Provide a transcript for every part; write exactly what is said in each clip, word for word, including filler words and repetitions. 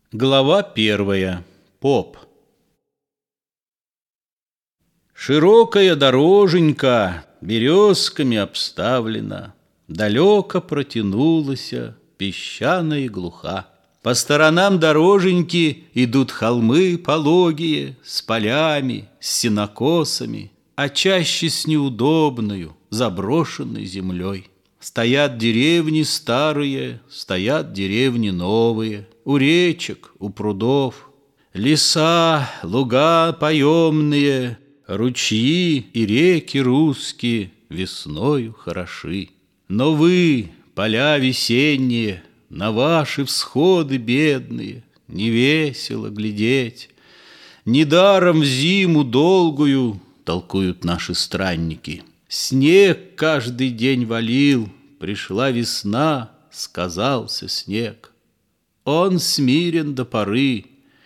Глава первая. Поп. Широкая дороженька березками обставлена, далеко протянулась песчаная и глуха. По сторонам дороженьки идут холмы пологие, с полями, с сенокосами, а чаще с неудобною, заброшенной землей. Стоят деревни старые, стоят деревни новые, у речек, у прудов. Леса, луга поемные, ручьи и реки русские весною хороши. Но вы, поля весенние, на ваши всходы бедные не весело глядеть. Недаром в зиму долгую, толкуют наши странники, снег каждый день валил, пришла весна, сказался снег. Он смирен до поры,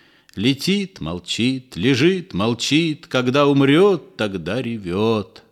летит, молчит, лежит, молчит, когда умрет, тогда ревет.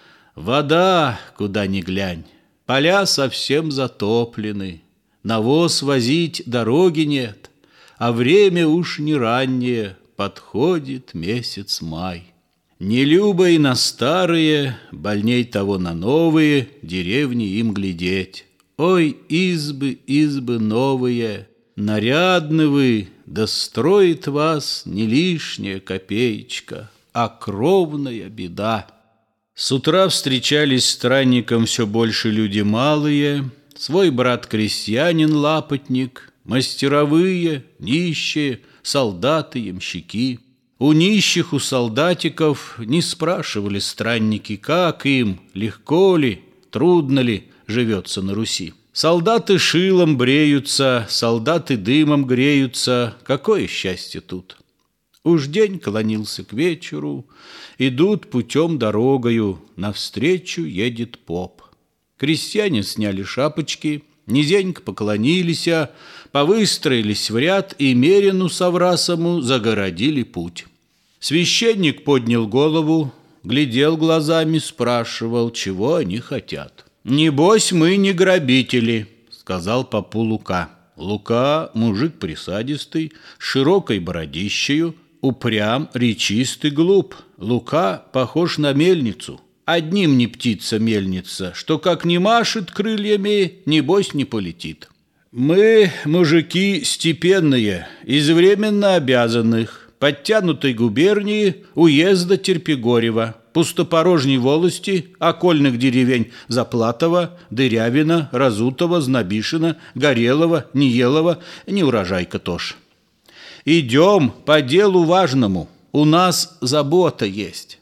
Вода, куда ни глянь, поля совсем затоплены, навоз возить дороги нет, а время уж не раннее, подходит месяц май. Не любо и на старые, больней того на новые деревни им глядеть. Ой, избы, избы новые, нарядны вы, да строит вас не лишняя копеечка, а кровная беда. С утра встречались странникам все больше люди малые, свой брат-крестьянин-лапотник, мастеровые, нищие, солдаты-ямщики. У нищих, у солдатиков не спрашивали странники, как им, легко ли, трудно ли живется на Руси. Солдаты шилом бреются, солдаты дымом греются. Какое счастье тут! Уж день клонился к вечеру, идут путем дорогою, навстречу едет поп. Крестьяне сняли шапочки, низенько поклонились, повыстроились в ряд и мерину с Аврасому загородили путь. Священник поднял голову, глядел глазами, спрашивал, чего они хотят. «Небось, мы не грабители», — сказал попу Лука. Лука — мужик присадистый, с широкой бородищею, упрям, речистый, глуп. Лука похож на мельницу. Одним не птица мельница, что как не машет крыльями, небось не полетит. Мы, мужики степенные, из временно обязанных, подтянутой губернии уезда Терпигорева, пустопорожней волости, окольных деревень Заплатова, Дырявина, Разутова, Знобишина, Горелого, Неелова, неурожайка тоже. Идем по делу важному, у нас забота есть.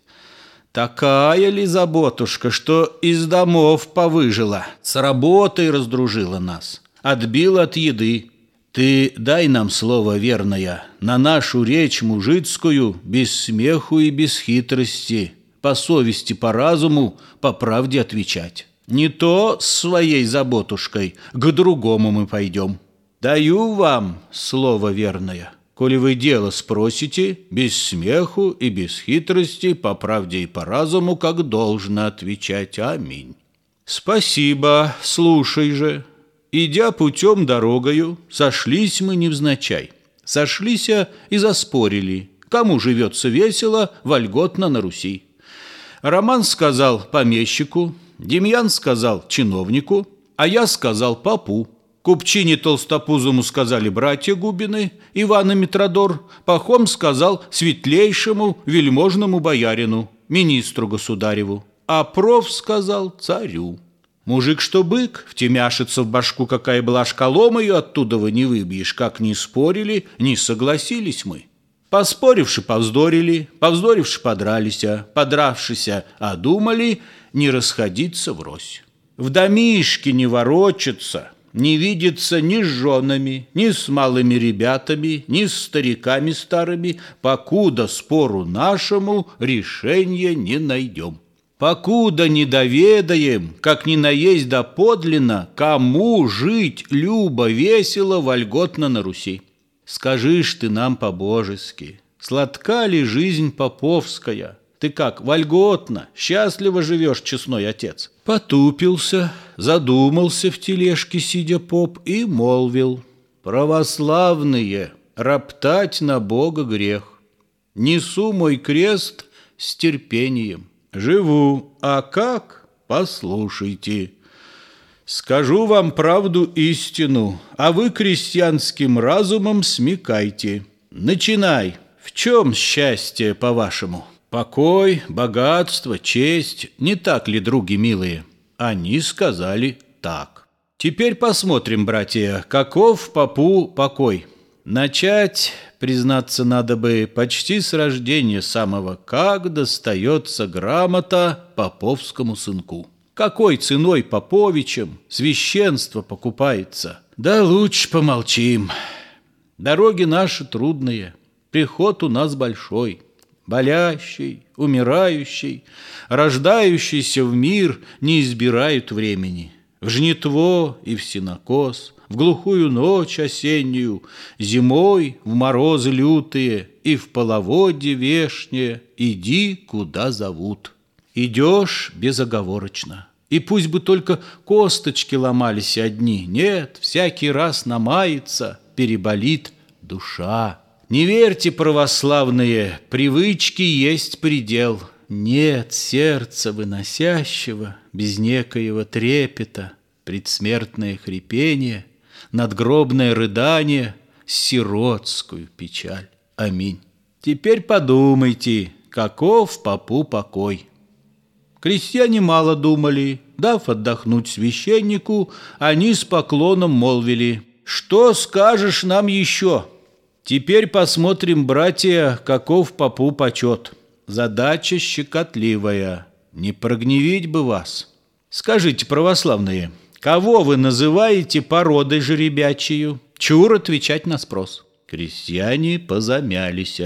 Такая ли заботушка, что из домов повыжила, с работой раздружила нас, отбила от еды. Ты дай нам слово верное, на нашу речь мужицкую, без смеху и без хитрости, по совести, по разуму, по правде отвечать. Не то с своей заботушкой, к другому мы пойдем. Даю вам слово верное. Коли вы дело спросите, без смеху и без хитрости, по правде и по разуму, как должно отвечать. Аминь. Спасибо, слушай же. Идя путем дорогою, сошлись мы невзначай. Сошлися и заспорили, кому живется весело, вольготно на Руси. Роман сказал помещику, Демьян сказал чиновнику, а я сказал попу. Купчине толстопузому сказали братья Губины, Иван и Митродор, Пахом сказал светлейшему вельможному боярину, министру государеву, а проф сказал царю. Мужик, что бык, втемяшится в башку, какая была шкалом ее, оттуда вы не выбьешь, как ни спорили, не согласились мы. Поспоривши, повздорили, повздоривши, подрались, подравшися, одумали не расходиться врозь. В домишке не ворочаться, не видится ни с женами, ни с малыми ребятами, ни с стариками старыми, покуда спору нашему решения не найдем. Покуда не доведаем, как ни наесть доподлинно, кому жить любо, весело, вольготно на Руси. Скажишь ты нам по-божески, сладка ли жизнь поповская? Ты как, вольготно, счастливо живешь, честной отец? Потупился, задумался в тележке, сидя поп, и молвил: православные, роптать на Бога грех. Несу мой крест с терпением. Живу, а как? Послушайте. Скажу вам правду истину, а вы крестьянским разумом смекайте. Начинай. В чем счастье, по-вашему? Покой, богатство, честь, не так ли, други милые? Они сказали так. Теперь посмотрим, братья, каков попу покой. Начать, признаться, надо бы почти с рождения самого, как достается грамота поповскому сынку. Какой ценой поповичем священство покупается? Да лучше помолчим. Дороги наши трудные, приход у нас большой. Болящий, умирающий, рождающийся в мир не избирают времени. В жнитво и в сенокос, в глухую ночь осеннюю, зимой в морозы лютые и в половодье вешнее иди, куда зовут. Идешь безоговорочно, и пусть бы только косточки ломались одни, нет, всякий раз намается, переболит душа. Не верьте, православные, привычки есть предел. Нет сердца выносящего без некоего трепета, предсмертное хрипение, надгробное рыдание, сиротскую печаль. Аминь. Теперь подумайте, каков попу покой. Крестьяне мало думали, дав отдохнуть священнику, они с поклоном молвили: «Что скажешь нам еще?» Теперь посмотрим, братья, каков попу почет. Задача щекотливая, не прогневить бы вас. Скажите, православные, кого вы называете породой жеребячью? Чур отвечать на спрос. Крестьяне позамялись,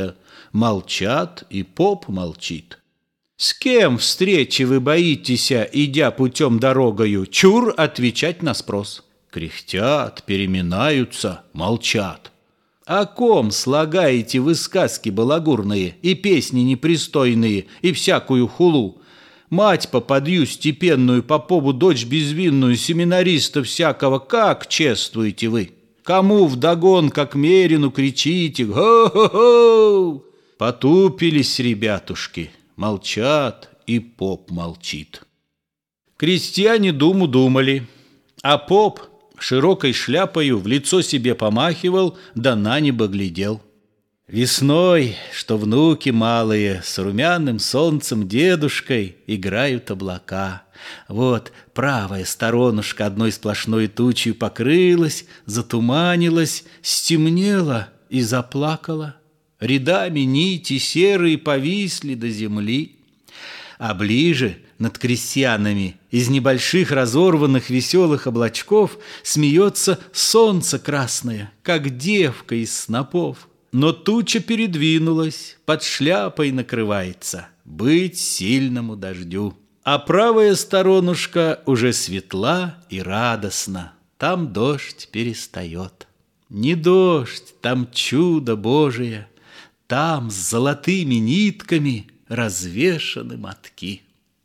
молчат, и поп молчит. С кем встречи вы боитесь, идя путем дорогою? Чур отвечать на спрос. Кряхтят, переминаются, молчат. О ком слагаете вы сказки балагурные и песни непристойные и всякую хулу? Мать попадью степенную, попову дочь безвинную, семинариста всякого, как чествуете вы? Кому вдогон, как мерину, кричите? Го-го-го! Потупились ребятушки, молчат, и поп молчит. Крестьяне думу думали, а поп широкой шляпою в лицо себе помахивал, да на небо глядел. Весной, что внуки малые с румяным солнцем дедушкой играют облака. Вот правая сторонушка одной сплошной тучей покрылась, затуманилась, стемнела и заплакала. Рядами нити серые повисли до земли. А ближе, над крестьянами, из небольших разорванных веселых облачков смеется солнце красное, как девка из снопов. Но туча передвинулась, под шляпой накрывается, быть сильному дождю. А правая сторонушка уже светла и радостна, там дождь перестает. Не дождь, там чудо Божие, там с золотыми нитками развешаны мотки.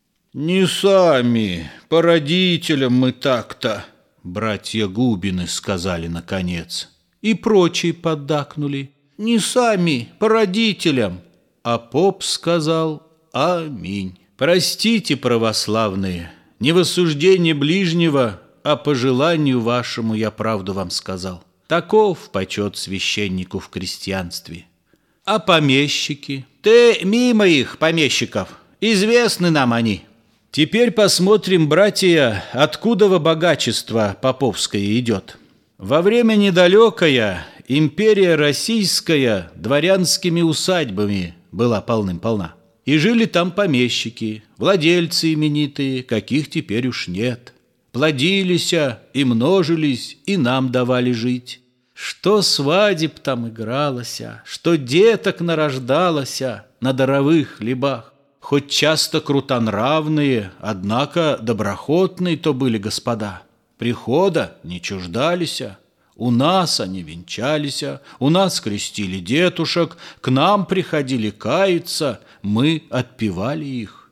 «Не сами, по родителям мы так-то», — братья Губины сказали наконец. И прочие поддакнули: «Не сами, по родителям». А поп сказал: «Аминь». Простите, православные, не в осуждении ближнего, а по желанию вашему я правду вам сказал. Таков почет священнику в крестьянстве. А помещики? Ты мимо их, помещиков, известны нам они. Теперь посмотрим, братья, откуда во богачество поповское идет. Во время недалекое империя российская дворянскими усадьбами была полным-полна. И жили там помещики, владельцы именитые, каких теперь уж нет. Плодились и множились, и нам давали жить. Что свадеб там игралося, что деток нарождалося на даровых хлебах. Хоть часто крутонравные, однако доброхотные то были господа. Прихода не чуждалися, у нас они венчалися, у нас крестили детушек, к нам приходили каяться, мы отпевали их.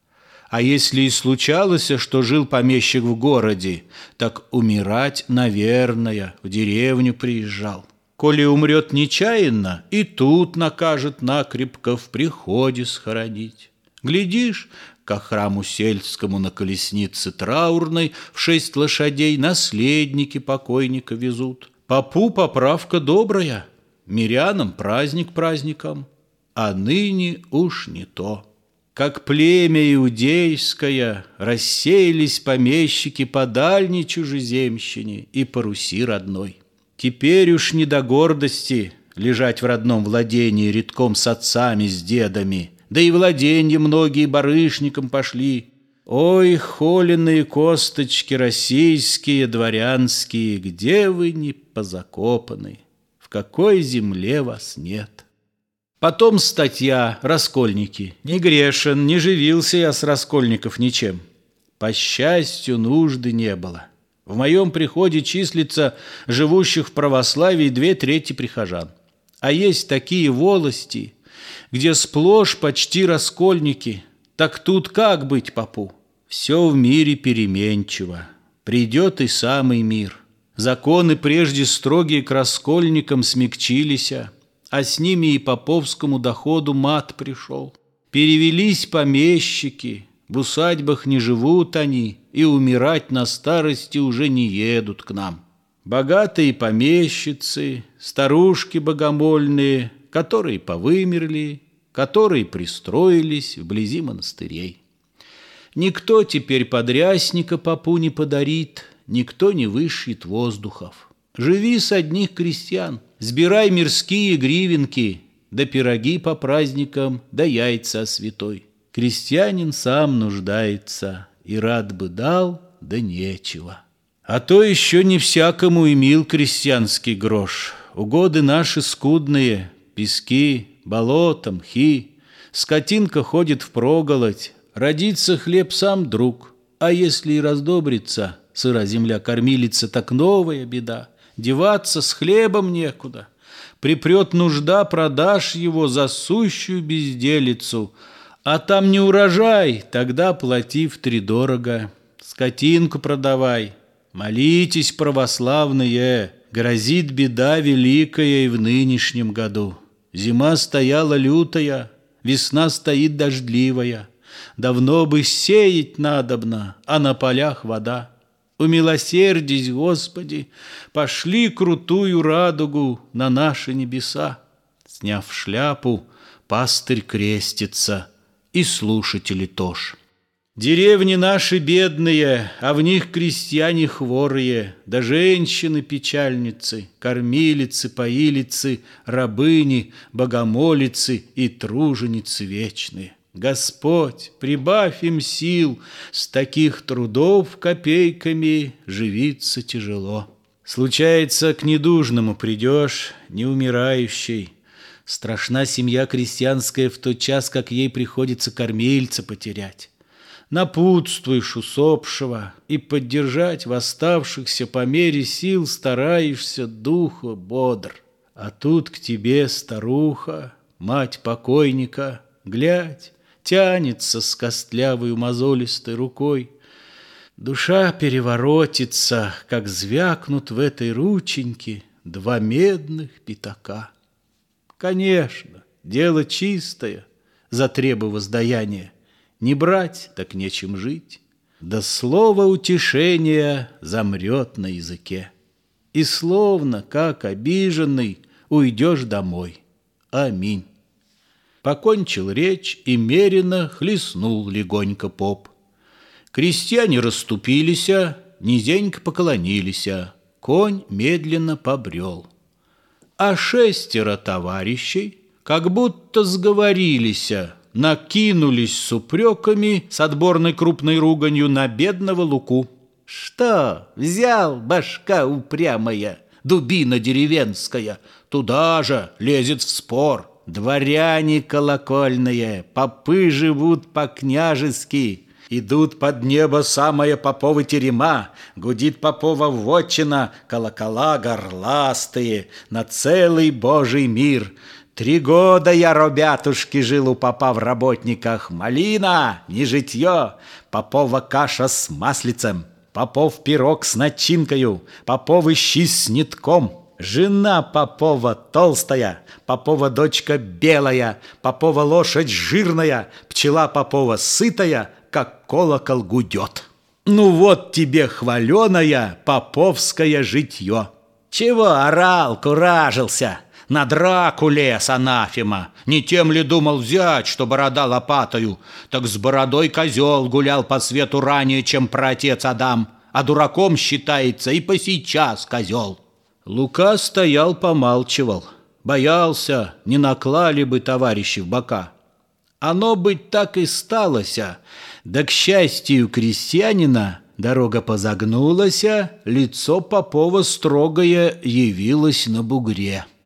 А если и случалось, что жил помещик в городе, так умирать, наверное, в деревню приезжал. Коли умрет нечаянно, и тут накажет накрепко в приходе схоронить. Глядишь, ко храму сельскому на колеснице траурной в шесть лошадей наследники покойника везут. Попу поправка добрая, мирянам праздник праздником, а ныне уж не то. Как племя иудейское рассеялись помещики по дальней чужеземщине и по Руси родной. Теперь уж не до гордости лежать в родном владении редком с отцами, с дедами, да и владенья многие барышникам пошли. Ой, холеные косточки российские, дворянские, где вы не позакопаны, в какой земле вас нет? Потом статья «Раскольники». Не грешен, не живился я с раскольников ничем. По счастью, нужды не было. В моем приходе числится живущих в православии две трети прихожан. А есть такие волости, где сплошь почти раскольники. Так тут как быть попу? Все в мире переменчиво. Придет и самый мир. Законы прежде строгие к раскольникам смягчились, а с ними и поповскому доходу мат пришел. Перевелись помещики, в усадьбах не живут они, и умирать на старости уже не едут к нам. Богатые помещицы, старушки богомольные, которые повымерли, которые пристроились вблизи монастырей. Никто теперь подрясника попу не подарит, никто не вышьет воздухов. Живи с одних крестьян, сбирай мирские гривенки, да пироги по праздникам, да яйца святой. Крестьянин сам нуждается, и рад бы дал, да нечего. А то еще не всякому и мил крестьянский грош. Угоды наши скудные, пески, болота, мхи. Скотинка ходит впроголодь, родится хлеб сам друг. А если и раздобрится, сыра земля кормилица, так новая беда. Деваться с хлебом некуда. Припрет нужда, продашь его за сущую безделицу, а там не урожай, тогда плати втридорого. Скотинку продавай. Молитесь, православные, грозит беда великая и в нынешнем году. Зима стояла лютая, весна стоит дождливая. Давно бы сеять надобно, а на полях вода. Умилосердись, Господи, пошли крутую радугу на наши небеса. Сняв шляпу, пастырь крестится, и слушатели тоже. Деревни наши бедные, а в них крестьяне хворые, да женщины-печальницы, кормилицы, поилицы, рабыни, богомолицы и труженицы вечные. Господь, прибавь им сил, с таких трудов копейками живиться тяжело. Случается, к недужному придешь, неумирающий. Страшна семья крестьянская в тот час, как ей приходится кормильца потерять. Напутствуешь усопшего и поддержать восставшихся по мере сил стараешься духа бодр. А тут к тебе старуха, мать покойника, глядь, тянется с костлявой мозолистой рукой. Душа переворотится, как звякнут в этой рученьке два медных пятака. Конечно, дело чистое, за требу воздаяния. Не брать, так нечем жить. Да слово утешения замрет на языке. И словно, как обиженный, уйдешь домой. Аминь. Покончил речь и меренно хлестнул легонько поп. Крестьяне расступились, низенько поклонились, конь медленно побрел. А шестеро товарищей, как будто сговорились, накинулись с упреками, с отборной крупной руганью на бедного Луку. «Что, взял, башка упрямая, дубина деревенская, туда же лезет в спор. Дворяне колокольные, попы живут по-княжески, идут под небо самая попова терема, гудит попова вотчина, колокола горластые на целый божий мир. Три года я, робятушки, жил у попа в работниках. Малина, не житье, попова каша с маслицем, попов пирог с начинкою, поповы щи с нитком. Жена Попова толстая, Попова дочка белая, Попова лошадь жирная, пчела Попова сытая, как колокол гудет. Ну вот тебе хваленое поповское житье. Чего орал, куражился? На драку лез анафема. Не тем ли думал взять, что борода лопатою? Так с бородой козел гулял по свету ранее, чем праотец Адам, а дураком считается и по сейчас козел. Лука стоял, помалчивал, боялся, не наклали бы товарищи в бока. Оно быть так и сталося, да, к счастью крестьянина, дорога позагнулася, лицо Попова строгое явилось на бугре.